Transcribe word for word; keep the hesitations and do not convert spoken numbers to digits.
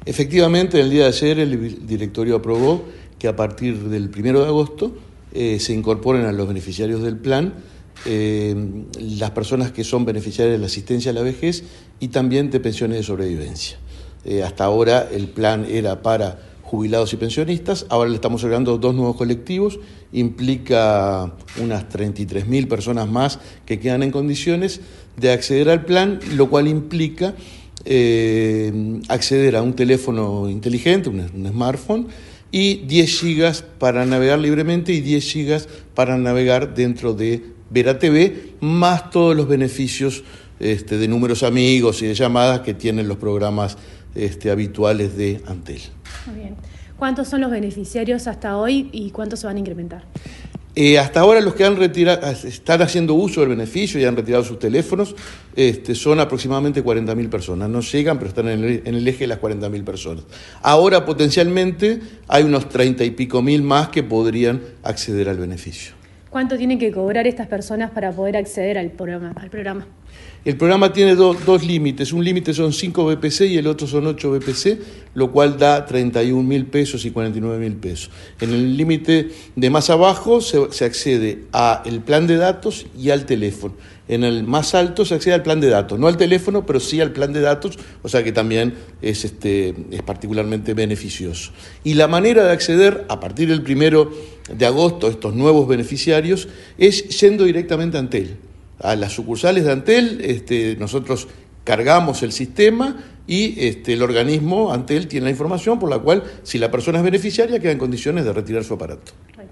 Efectivamente, el día de ayer el directorio aprobó que a partir del primero de agosto eh, se incorporen a los beneficiarios del plan eh, las personas que son beneficiarias de la asistencia a la vejez y también de pensiones de sobrevivencia. Eh, hasta ahora el plan era para jubilados y pensionistas, ahora le estamos agregando dos nuevos colectivos, implica unas treinta y tres mil personas más que quedan en condiciones de acceder al plan, lo cual implica eh, acceder a un teléfono inteligente, un, un smartphone, y diez gigas para navegar libremente y diez gigas para navegar dentro de Vera T V, más todos los beneficios este, de números amigos y de llamadas que tienen los programas este, habituales de Antel. Muy bien. ¿Cuántos son los beneficiarios hasta hoy y cuántos se van a incrementar? Eh, hasta ahora los que han retirado, están haciendo uso del beneficio y han retirado sus teléfonos este, son aproximadamente cuarenta mil personas. No llegan, pero están en el, en el eje de las cuarenta mil personas. Ahora potencialmente hay unos treinta y pico mil más que podrían acceder al beneficio. ¿Cuánto tienen que cobrar estas personas para poder acceder al programa? Al programa? El programa tiene do, dos límites, un límite son cinco B P C y el otro son ocho B P C, lo cual da treinta y un mil pesos y cuarenta y nueve mil pesos. En el límite de más abajo se, se accede al plan de datos y al teléfono. En el más alto se accede al plan de datos, no al teléfono, pero sí al plan de datos, o sea que también es, este, es particularmente beneficioso. Y la manera de acceder a partir del primero de agosto a estos nuevos beneficiarios es yendo directamente a Antel. A las sucursales de Antel, este, nosotros cargamos el sistema y este, el organismo Antel tiene la información por la cual, si la persona es beneficiaria, queda en condiciones de retirar su aparato.